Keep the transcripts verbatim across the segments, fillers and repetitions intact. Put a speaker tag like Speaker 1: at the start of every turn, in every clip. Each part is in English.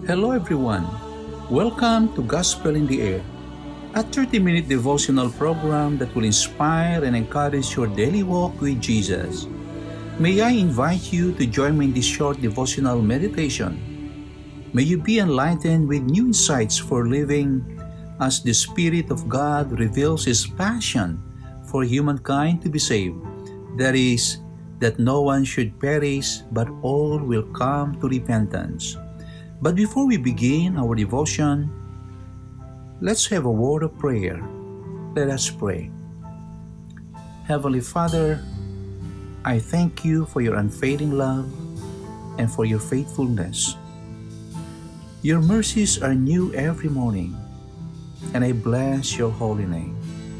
Speaker 1: Hello everyone. Welcome to Gospel in the Air, a thirty-minute devotional program that will inspire and encourage your daily walk with Jesus. May I invite you to join me in this short devotional meditation. May you be enlightened with new insights for living as the Spirit of God reveals His passion for humankind to be saved. That is, that no one should perish, but all will come to repentance. But before we begin our devotion, let's have a word of prayer. Let us pray. Heavenly Father, I thank you for your unfailing love and for your faithfulness. Your mercies are new every morning, and I bless your holy name.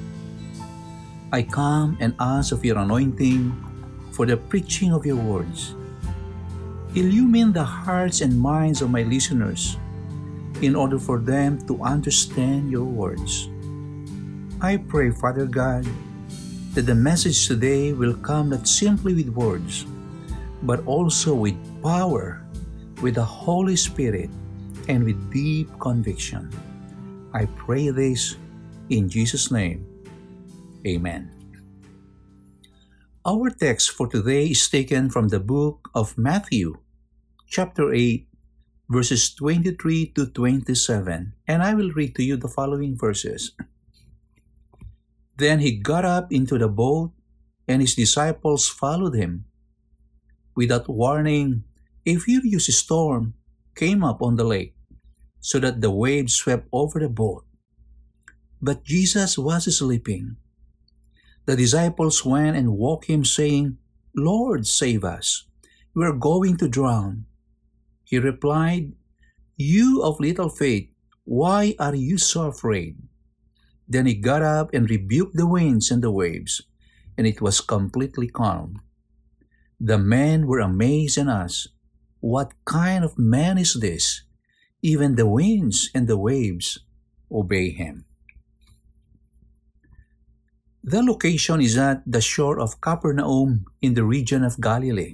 Speaker 1: I come and ask of your anointing for the preaching of your words. Illumine the hearts and minds of my listeners in order for them to understand your words. I pray, Father God, that the message today will come not simply with words, but also with power, with the Holy Spirit, and with deep conviction. I pray this in Jesus' name. Amen. Our text for today is taken from the book of Matthew, chapter eight, verses twenty-three to twenty-seven, and I will read to you the following verses. Then he got up into the boat, and his disciples followed him. Without warning, a furious storm came up on the lake, so that the waves swept over the boat. But Jesus was sleeping. The disciples went and woke him, saying, "Lord, save us. We are going to drown." He replied, "You of little faith, why are you so afraid?" Then he got up and rebuked the winds and the waves, and it was completely calm. The men were amazed and asked, "What kind of man is this? Even the winds and the waves obey him." The location is at the shore of Capernaum in the region of Galilee.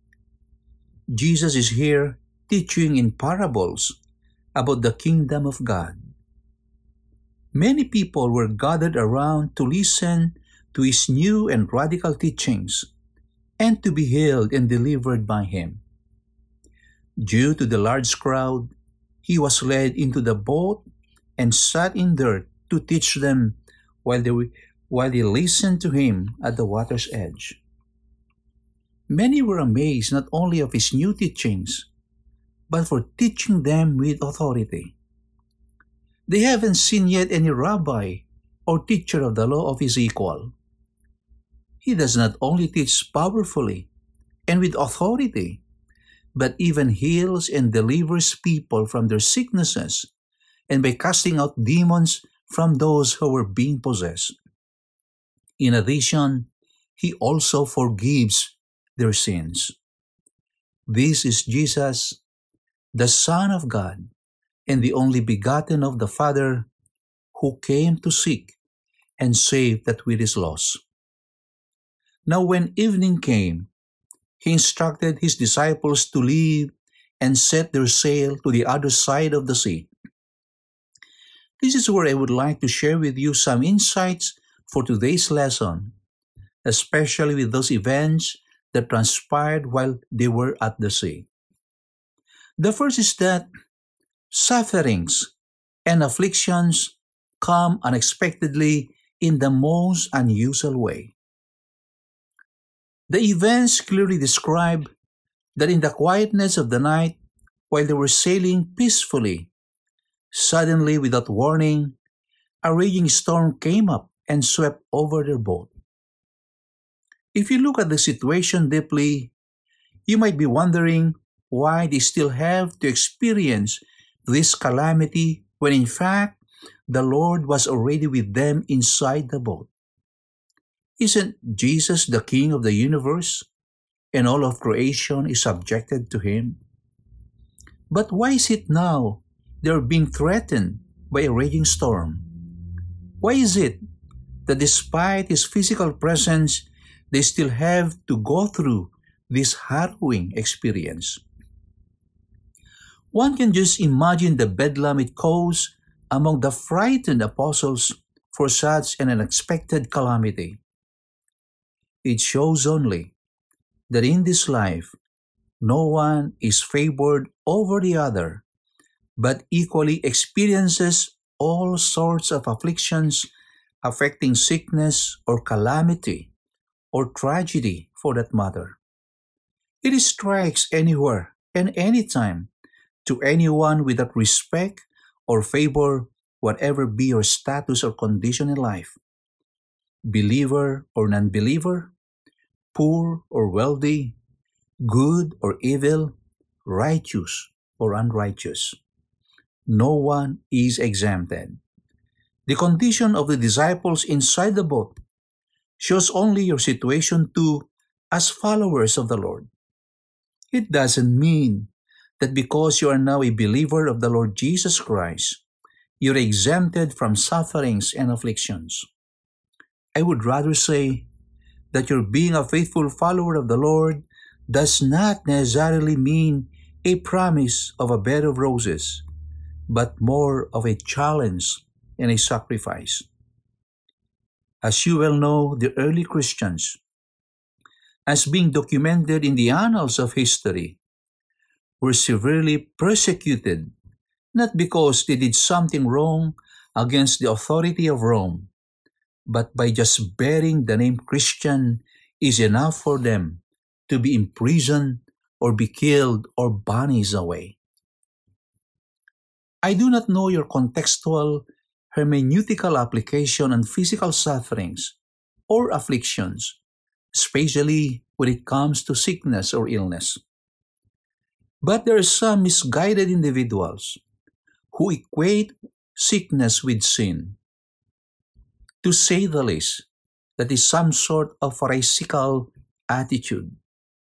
Speaker 1: Jesus is here teaching in parables about the kingdom of God. Many people were gathered around to listen to his new and radical teachings and to be healed and delivered by him. Due to the large crowd, he was led into the boat and sat in there to teach them while they were while they listened to him at the water's edge. Many were amazed not only of his new teachings, but for teaching them with authority. They haven't seen yet any rabbi or teacher of the law of his equal. He does not only teach powerfully and with authority, but even heals and delivers people from their sicknesses and by casting out demons from those who were being possessed. In addition, he also forgives their sins. This is Jesus, the Son of God, and the only begotten of the Father, who came to seek and save that which is lost. Now when evening came, he instructed his disciples to leave and set their sail to the other side of the sea. This is where I would like to share with you some insights for today's lesson, especially with those events that transpired while they were at the sea. The first is that sufferings and afflictions come unexpectedly in the most unusual way. The events clearly describe that in the quietness of the night, while they were sailing peacefully, suddenly, without warning, a raging storm came up and swept over their boat. If you look at the situation deeply, you might be wondering why they still have to experience this calamity when in fact the Lord was already with them inside the boat. Isn't Jesus the King of the universe, and all of creation is subjected to him? But why is it now they are being threatened by a raging storm? Why is it that despite his physical presence, they still have to go through this harrowing experience? One can just imagine the bedlam it caused among the frightened apostles for such an unexpected calamity. It shows only that in this life, no one is favored over the other, but equally experiences all sorts of afflictions affecting sickness or calamity or tragedy for that matter. It strikes anywhere and anytime to anyone without respect or favor, whatever be your status or condition in life, believer or non-believer, poor or wealthy, good or evil, righteous or unrighteous. No one is exempted. The condition of the disciples inside the boat shows only your situation too as followers of the Lord. It doesn't mean that because you are now a believer of the Lord Jesus Christ, you're exempted from sufferings and afflictions. I would rather say that your being a faithful follower of the Lord does not necessarily mean a promise of a bed of roses, but more of a challenge and a sacrifice. As you well know, the early Christians, as being documented in the annals of history, were severely persecuted, not because they did something wrong against the authority of Rome, but by just bearing the name Christian is enough for them to be imprisoned or be killed or banished away. I do not know your contextual hermeneutical application on physical sufferings or afflictions, especially when it comes to sickness or illness. But there are some misguided individuals who equate sickness with sin. To say the least, that is some sort of pharisaical attitude.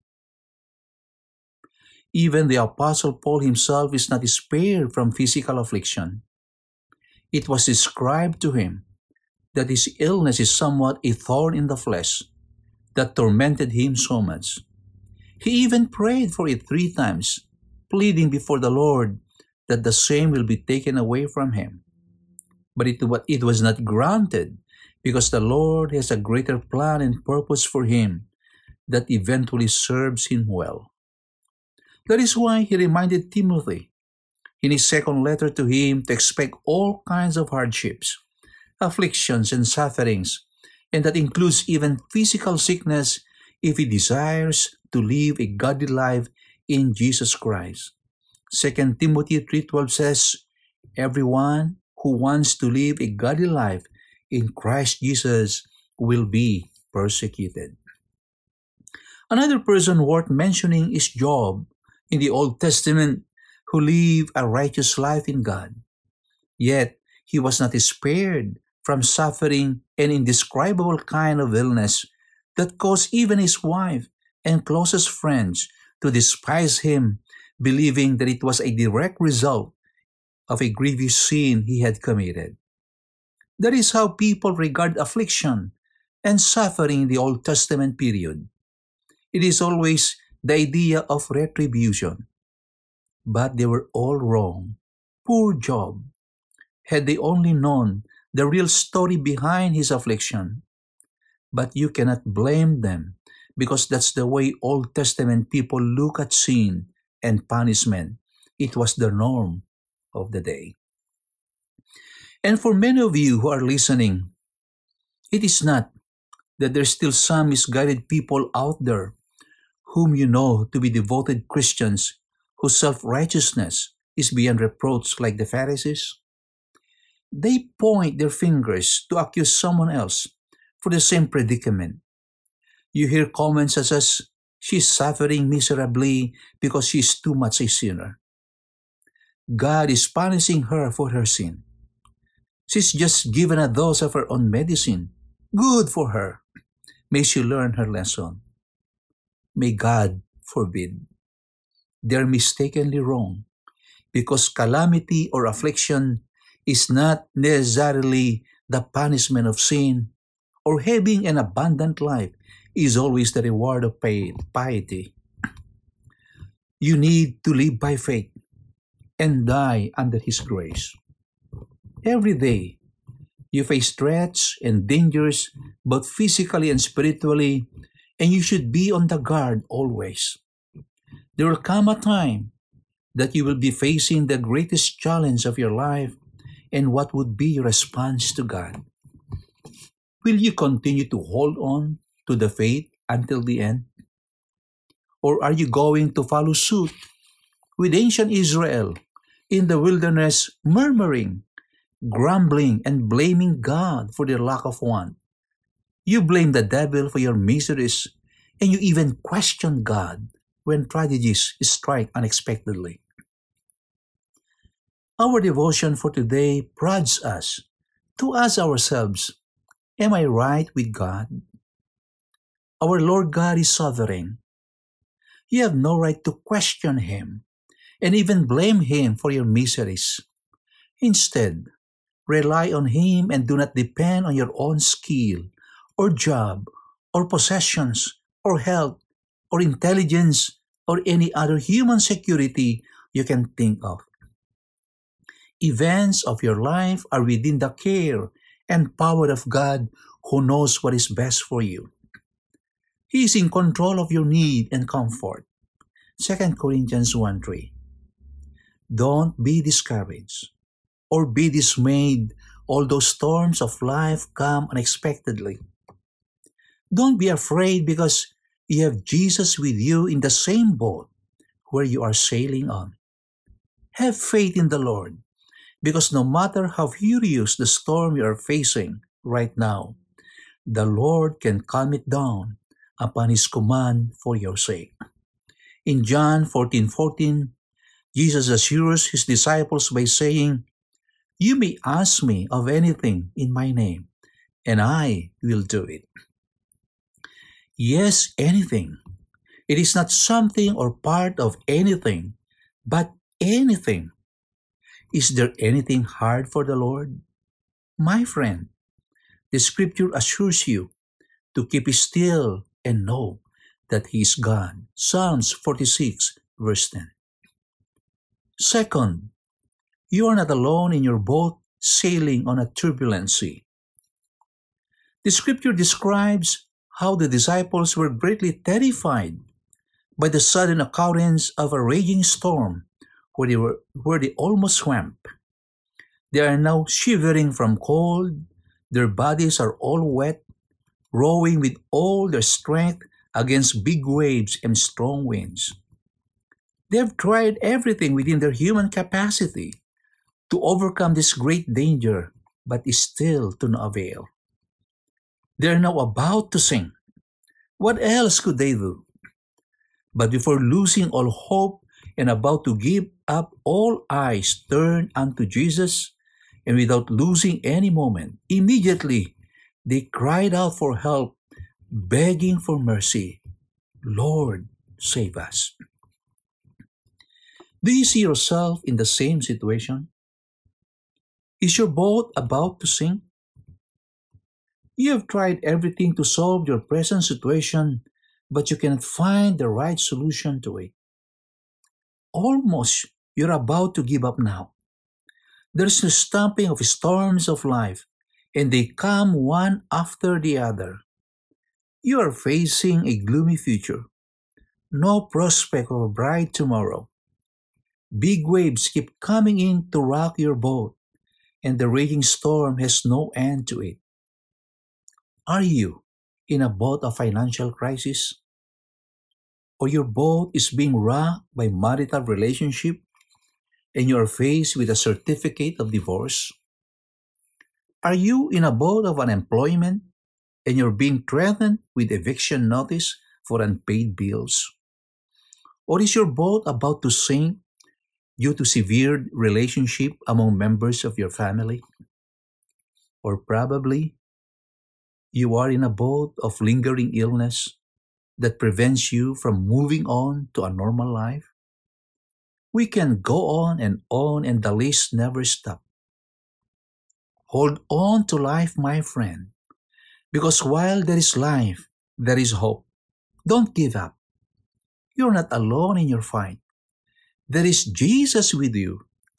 Speaker 1: Even the Apostle Paul himself is not spared from physical affliction. It was described to him that his illness is somewhat a thorn in the flesh that tormented him so much. He even prayed for it three times, pleading before the Lord that the same will be taken away from him. But it, it was not granted because the Lord has a greater plan and purpose for him that eventually serves him well. That is why he reminded Timothy in his second letter to him to expect all kinds of hardships, afflictions, and sufferings, and that includes even physical sickness if he desires to live a godly life in Jesus Christ. Second Timothy three twelve says, "Everyone who wants to live a godly life in Christ Jesus will be persecuted." Another person worth mentioning is Job in the Old Testament, who lived a righteous life in God. Yet, he was not spared from suffering an indescribable kind of illness that caused even his wife and closest friends to despise him, believing that it was a direct result of a grievous sin he had committed. That is how people regard affliction and suffering in the Old Testament period. It is always the idea of retribution. But they were all wrong. Poor Job. Had they only known the real story behind his affliction. But you cannot blame them because that's the way Old Testament people look at sin and punishment. It was the norm of the day. And for many of you who are listening, it is not that there's still some misguided people out there whom you know to be devoted Christians whose self-righteousness is beyond reproach like the Pharisees. They point their fingers to accuse someone else for the same predicament. You hear comments such as, "She's suffering miserably because she's too much a sinner. God is punishing her for her sin. She's just given a dose of her own medicine. Good for her. May she learn her lesson." May God forbid. They're mistakenly wrong because calamity or affliction is not necessarily the punishment of sin, or having an abundant life is always the reward of piety. You need to live by faith. and die under His grace. Every day, you face threats and dangers, both physically and spiritually, and you should be on the guard always. There will come a time that you will be facing the greatest challenge of your life, and what would be your response to God? Will you continue to hold on to the faith until the end? Or are you going to follow suit with ancient Israel in the wilderness, murmuring, grumbling, and blaming God for their lack of want? You blame the devil for your miseries, and you even question God when tragedies strike unexpectedly. Our devotion for today prods us to ask ourselves, am I right with God? Our Lord God is sovereign. You have no right to question Him and even blame Him for your miseries. Instead, rely on Him and do not depend on your own skill or job or possessions or health or intelligence or any other human security you can think of. Events of your life are within the care and power of God, who knows what is best for you. He is in control of your need and comfort. Second Corinthians one three. Don't be discouraged or be dismayed, although storms of life come unexpectedly. Don't be afraid because you have Jesus with you in the same boat where you are sailing on. Have faith in the Lord, because no matter how furious the storm you are facing right now, the Lord can calm it down upon His command for your sake. In John fourteen fourteen, Jesus assures His disciples by saying, "You may ask me of anything in my name, and I will do it." Yes, anything. It is not something or part of anything, but anything. Is there anything hard for the Lord? My friend, the Scripture assures you to keep still and know that He is God. Psalms forty-six, verse ten. Second, you are not alone in your boat sailing on a turbulent sea. The Scripture describes how the disciples were greatly terrified by the sudden occurrence of a raging storm where they, were, where they almost swam. They are now shivering from cold, their bodies are all wet, rowing with all their strength against big waves and strong winds. They have tried everything within their human capacity to overcome this great danger, but is still to no avail. They are now about to sink. What else could they do? But before losing all hope and about to give up, all eyes turned unto Jesus, and without losing any moment, immediately they cried out for help, begging for mercy. Lord, save us. Do you see yourself in the same situation? Is your boat about to sink? You have tried everything to solve your present situation, but you cannot find the right solution to it. Almost you're about to give up now. There's the stamping of storms of life, and they come one after the other. You are facing a gloomy future, no prospect of a bright tomorrow. Big waves keep coming in to rock your boat, and the raging storm has no end to it. Are you in a boat of financial crisis? Or your boat is being rocked by marital relationship, and you are faced with a certificate of divorce? Are you in a boat of unemployment, and you're being threatened with eviction notice for unpaid bills? Or is your boat about to sink due to severe relationship among members of your family? Or probably you are in a boat of lingering illness that prevents you from moving on to a normal life? We can go on and on, and the list never stops. Hold on to life, my friend, because while there is life, there is hope. Don't give up. You're not alone in your fight. There is Jesus with you,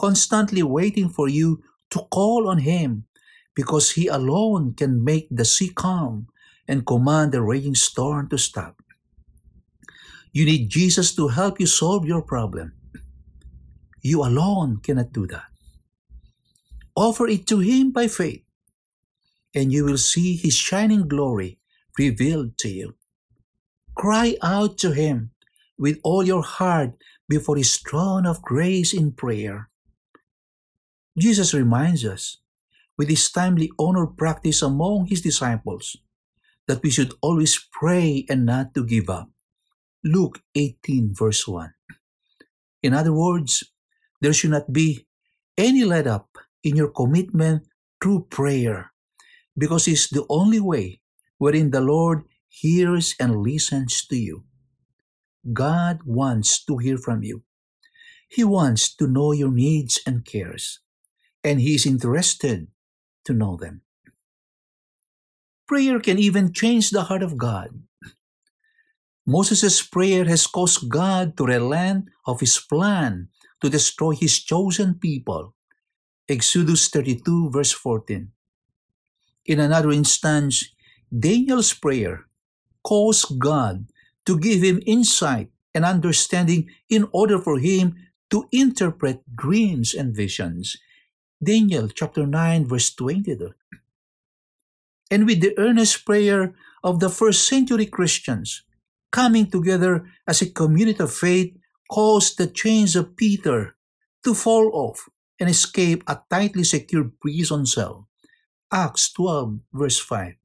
Speaker 1: constantly waiting for you to call on Him, because He alone can make the sea calm and command the raging storm to stop. You need Jesus to help you solve your problem. You alone cannot do that. Offer it to Him by faith, and you will see His shining glory revealed to you. Cry out to Him with all your heart before His throne of grace in prayer. Jesus reminds us, with His timely honored practice among His disciples, that we should always pray and not to give up. Luke eighteen verse one. In other words, there should not be any let up in your commitment through prayer, because it's the only way wherein the Lord hears and listens to you. God wants to hear from you. He wants to know your needs and cares, and He is interested to know them. Prayer can even change the heart of God. Moses' prayer has caused God to relent of His plan to destroy His chosen people. Exodus thirty-two verse fourteen. In another instance, Daniel's prayer caused God to give him insight and understanding in order for him to interpret dreams and visions. Daniel chapter nine verse twenty-two. And with the earnest prayer of the first century Christians, coming together as a community of faith caused the chains of Peter to fall off and escape a tightly secured prison cell. Acts twelve verse five.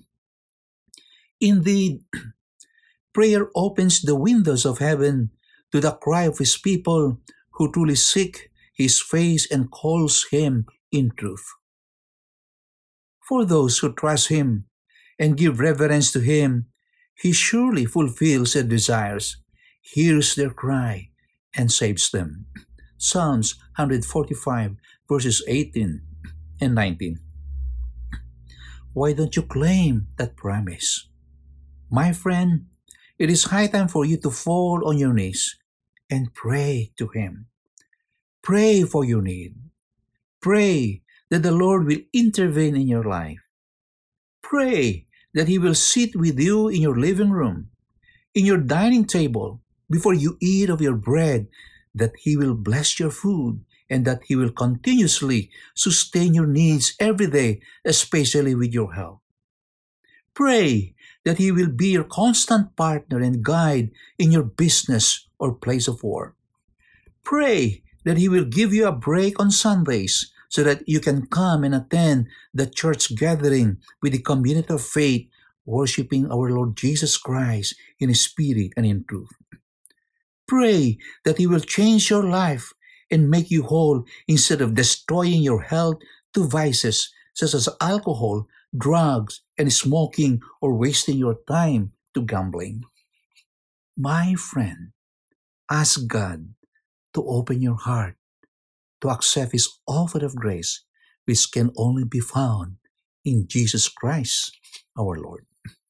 Speaker 1: Indeed, prayer opens the windows of heaven to the cry of His people who truly seek His face and calls Him in truth. For those who trust Him and give reverence to Him, He surely fulfills their desires, hears their cry, and saves them. Psalms one forty-five verses eighteen and nineteen. Why don't you claim that promise? My friend, it is high time for you to fall on your knees and pray to Him. Pray for your need. Pray that the Lord will intervene in your life. Pray that He will sit with you in your living room, in your dining table, before you eat of your bread, that He will bless your food, and that He will continuously sustain your needs every day, especially with your health. Pray that He will be your constant partner and guide in your business or place of work. Pray that He will give you a break on Sundays so that you can come and attend the church gathering with the community of faith, worshiping our Lord Jesus Christ in spirit and in truth. Pray that He will change your life and make you whole instead of destroying your health to vices such as alcohol, drugs, and smoking, or wasting your time to gambling. My friend, ask God to open your heart to accept His offer of grace, which can only be found in Jesus Christ, our Lord.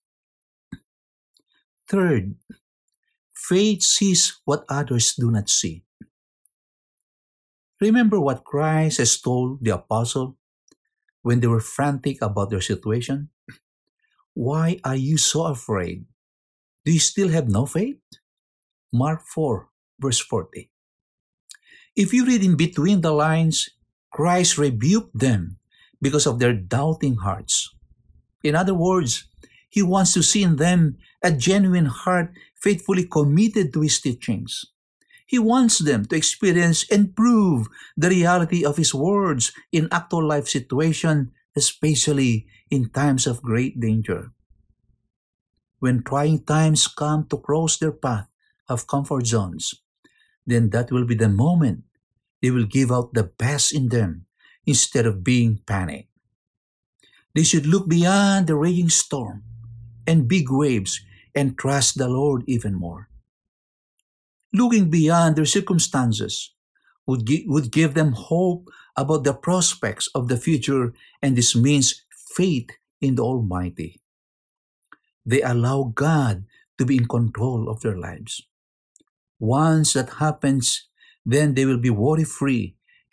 Speaker 1: Third, faith sees what others do not see. Remember what Christ has told the apostle when they were frantic about their situation? Why are you so afraid? Do you still have no faith? Mark four, verse forty. If you read in between the lines, Christ rebuked them because of their doubting hearts. In other words, He wants to see in them a genuine heart faithfully committed to His teachings. He wants them to experience and prove the reality of His words in actual life situation, especially in times of great danger. When trying times come to cross their path of comfort zones, then that will be the moment they will give out the best in them instead of being panicked. They should look beyond the raging storm and big waves and trust the Lord even more. Looking beyond their circumstances would, gi- would give them hope about the prospects of the future, and this means faith in the Almighty. They allow God to be in control of their lives. Once that happens, then they will be worry-free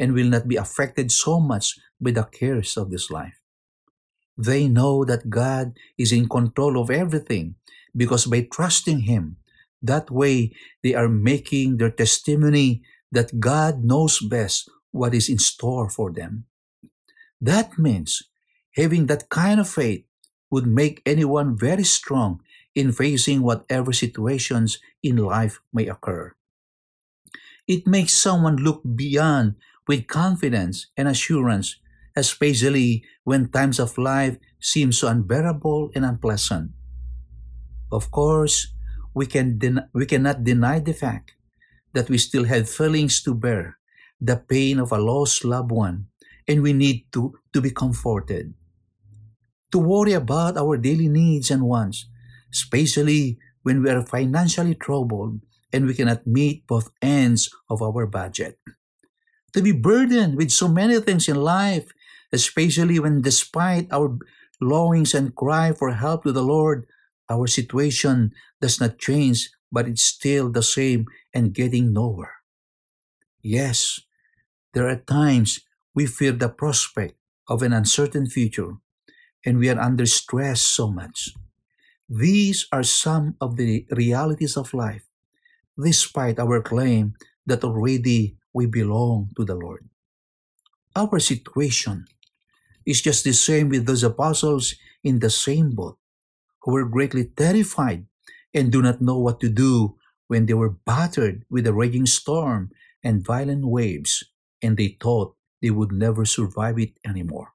Speaker 1: and will not be affected so much by the cares of this life. They know that God is in control of everything because by trusting Him, that way they are making their testimony that God knows best what is in store for them. That means having that kind of faith would make anyone very strong in facing whatever situations in life may occur. It makes someone look beyond with confidence and assurance, especially when times of life seem so unbearable and unpleasant. Of course, we, can den- we cannot deny the fact that we still have feelings to bear, the pain of a lost loved one, and we need to, to be comforted. To worry about our daily needs and wants, especially when we are financially troubled and we cannot meet both ends of our budget. To be burdened with so many things in life, especially when despite our longings and cry for help to the Lord, our situation does not change but it's still the same and getting nowhere. Yes, there are times we fear the prospect of an uncertain future and we are under stress so much. These are some of the realities of life, despite our claim that already we belong to the Lord. Our situation is just the same with those apostles in the same boat who were greatly terrified and do not know what to do when they were battered with a raging storm and violent waves, and they thought they would never survive it anymore.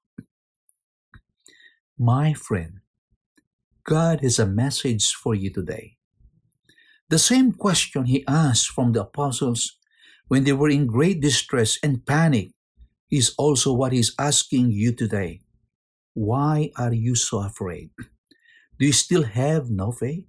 Speaker 1: My friend, God has a message for you today. The same question He asked from the apostles when they were in great distress and panic is also what He's asking you today. Why are you so afraid? Do you still have no faith?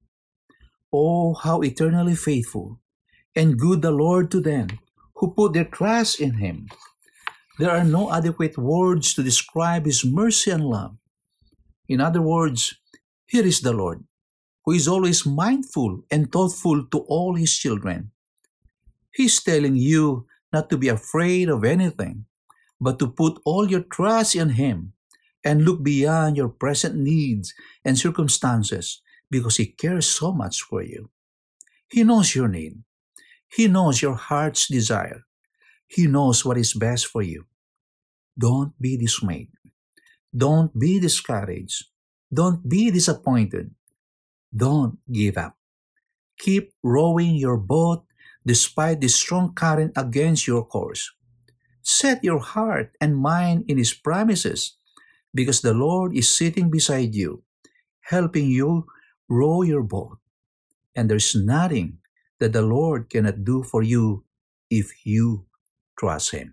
Speaker 1: Oh, how eternally faithful and good the Lord to them who put their trust in Him. There are no adequate words to describe His mercy and love. In other words, here is the Lord, who is always mindful and thoughtful to all His children. He's telling you not to be afraid of anything, but to put all your trust in Him and look beyond your present needs and circumstances because He cares so much for you. He knows your need. He knows your heart's desire. He knows what is best for you. Don't be dismayed. Don't be discouraged. Don't be disappointed. Don't give up. Keep rowing your boat despite the strong current against your course. Set your heart and mind in His promises because the Lord is sitting beside you, helping you row your boat. And there's nothing that the Lord cannot do for you if you trust Him.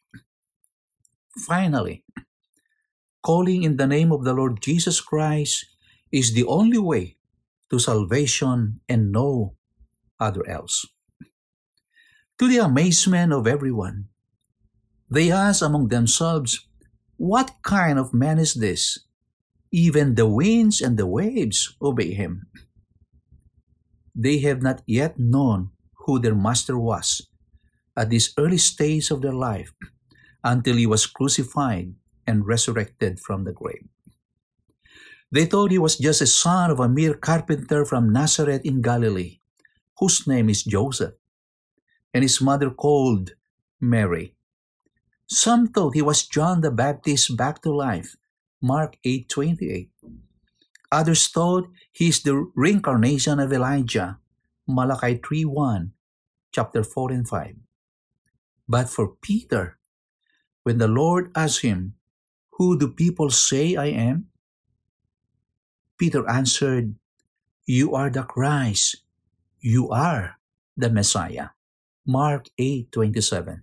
Speaker 1: Finally, calling in the name of the Lord Jesus Christ is the only way to salvation and no other else. To the amazement of everyone, they asked among themselves, "What kind of man is this? Even the winds and the waves obey Him." They have not yet known who their Master was at this early stage of their life until He was crucified and resurrected from the grave. They thought He was just a son of a mere carpenter from Nazareth in Galilee, whose name is Joseph, and his mother called Mary. Some thought He was John the Baptist back to life, Mark eight twenty-eight. Others thought He is the reincarnation of Elijah, Malachi three one, chapter four and five. But for Peter, when the Lord asked him, "Who do people say I am?" Peter answered, "You are the Christ. You are the Messiah." Mark eight twenty-seven.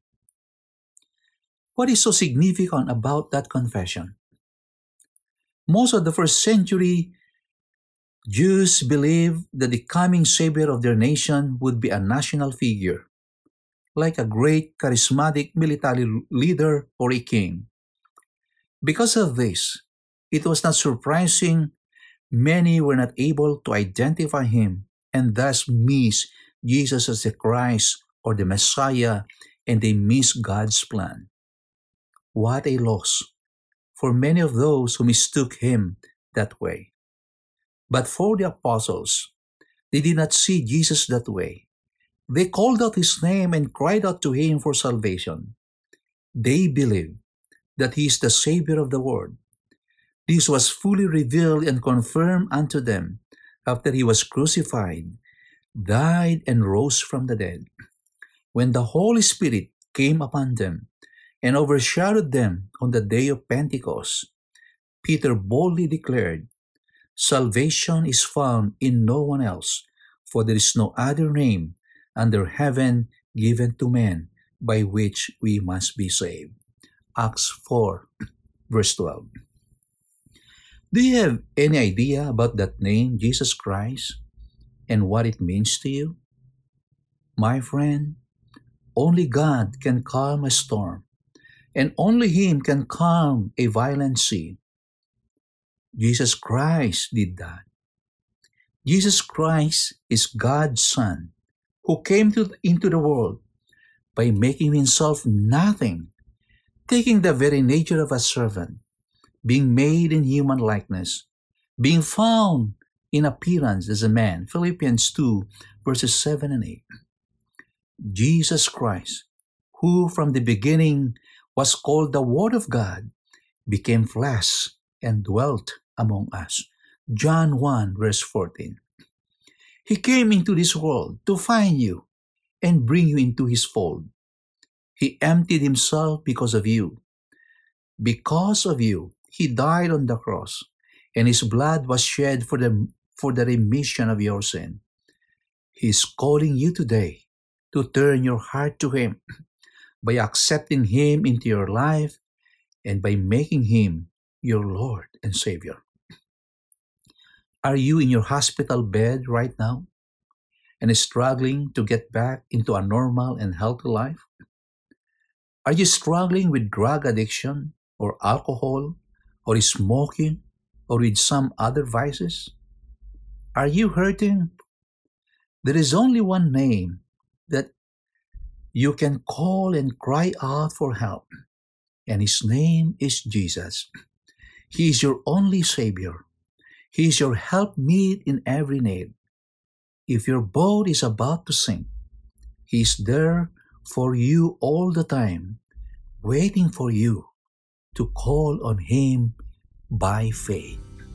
Speaker 1: What is so significant about that confession? Most of the first century Jews believed that the coming Savior of their nation would be a national figure, like a great charismatic military leader or a king. Because of this, it was not surprising many were not able to identify Him and thus miss Jesus as the Christ or the Messiah and they miss God's plan. What a loss for many of those who mistook him that way. But for the apostles, they did not see Jesus that way. They called out his name and cried out to him for salvation. They believed that he is the Savior of the world. This was fully revealed and confirmed unto them after he was crucified, died, and rose from the dead. When the Holy Spirit came upon them and overshadowed them on the day of Pentecost, Peter boldly declared, "Salvation is found in no one else, for there is no other name under heaven given to men by which we must be saved." Acts four, verse twelve. Do you have any idea about that name, Jesus Christ, and what it means to you? My friend, only God can calm a storm, and only Him can calm a violent sea. Jesus Christ did that. Jesus Christ is God's Son, who came to, into the world by making himself nothing, taking the very nature of a servant, being made in human likeness, being found in appearance as a man. Philippians two, verses seven and eight. Jesus Christ, who from the beginning was called the Word of God, became flesh and dwelt among us. John one, verse fourteen. He came into this world to find you and bring you into His fold. He emptied Himself because of you. Because of you, He died on the cross, and His blood was shed for the, for the remission of your sin. He is calling you today to turn your heart to Him by accepting Him into your life and by making Him your Lord and Savior. Are you in your hospital bed right now and struggling to get back into a normal and healthy life? Are you struggling with drug addiction or alcohol or smoking or with some other vices? Are you hurting? There is only one name that you can call and cry out for help, and His name is Jesus. He is your only Savior. He is your helpmeet in every need. If your boat is about to sink, He is there for you all the time, waiting for you to call on Him by faith.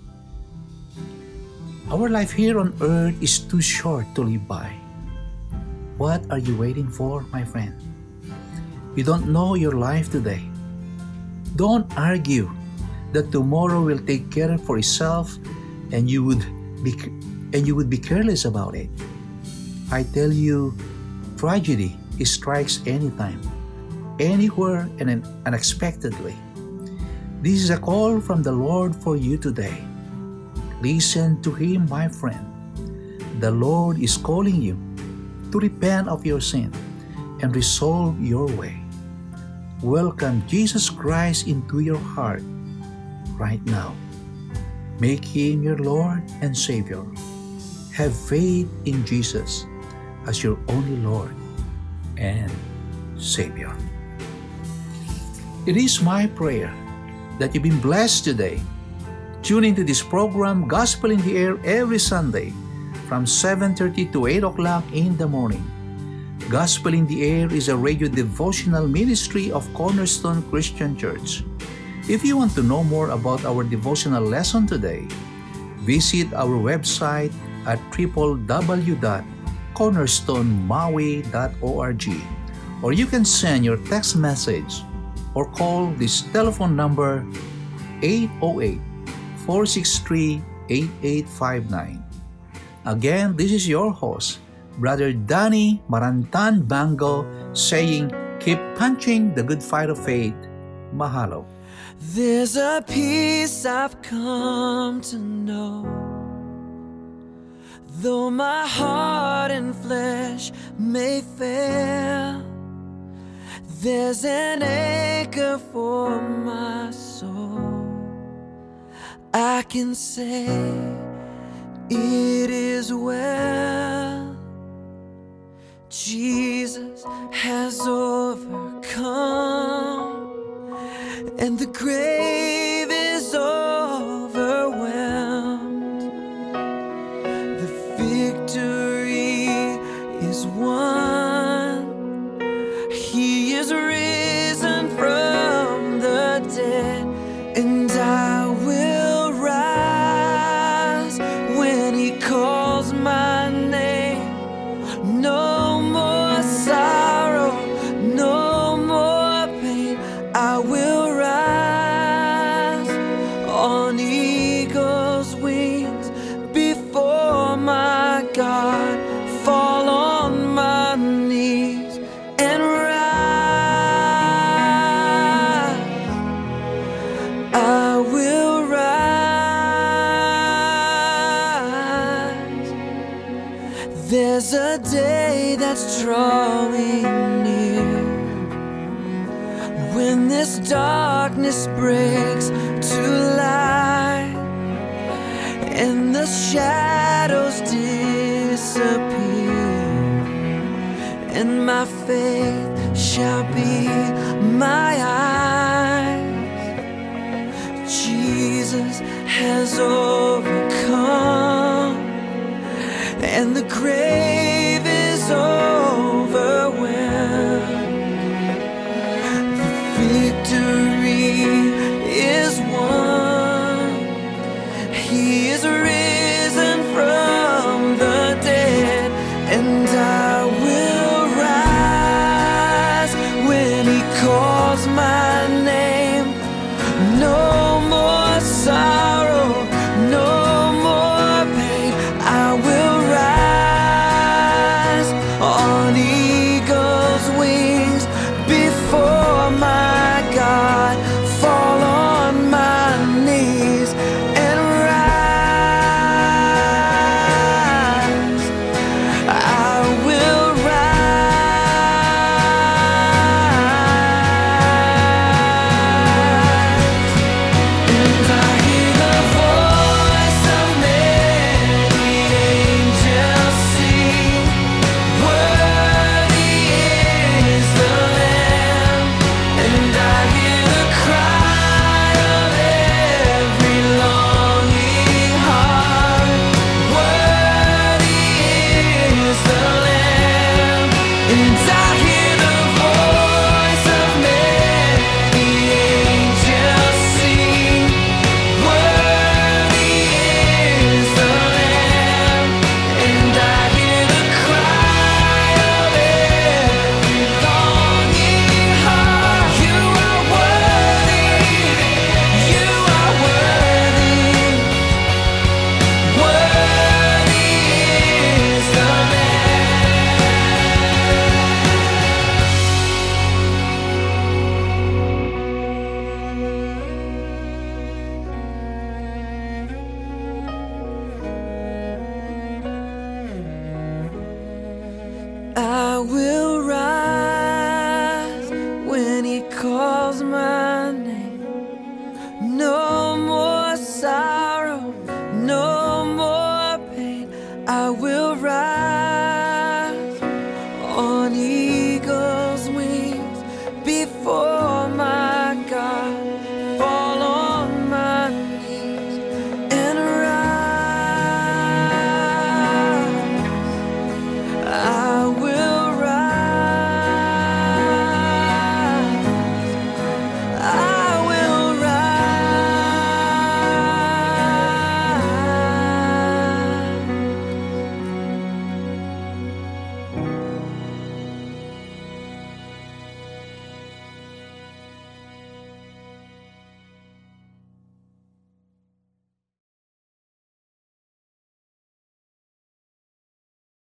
Speaker 1: Our life here on earth is too short to live by. What are you waiting for, my friend? You don't know your life today. Don't argue that tomorrow will take care for itself and you would be and you would be careless about it. I tell you, tragedy strikes anytime, anywhere, and unexpectedly. This is a call from the Lord for you today. Listen to Him, my friend. The Lord is calling you to repent of your sin and resolve your way. Welcome Jesus Christ into your heart right now. Make Him your Lord and Savior. Have faith in Jesus as your only Lord and Savior. It is my prayer that you've been blessed today. Tune into this program, Gospel in the Air, every Sunday from seven thirty to eight o'clock in the morning. Gospel in the Air is a radio devotional ministry of Cornerstone Christian Church. If you want to know more about our devotional lesson today, visit our website at w w w dot cornerstone maui dot org, or you can send your text message or call this telephone number eight oh eight, four six three, eight eight five nine. Again, this is your host, Brother Danny Marantan Bango, saying, keep punching the good fight of faith. Mahalo.
Speaker 2: There's a peace I've come to know, though my heart and flesh may fail. There's an anchor for my soul. I can say it is well. Jesus has overcome, and the grave is overwhelmed. The victory is won. He is risen from the dead, and I will rise when He calls my name. No more sorrow, no more pain. I will rise on eagle's wings before my God, fall on my knees and rise. I will rise. There's a day that's drawing near, when this darkness breaks to light, and the shadows disappear, and my faith shall be my eyes. Jesus has overcome, and the grave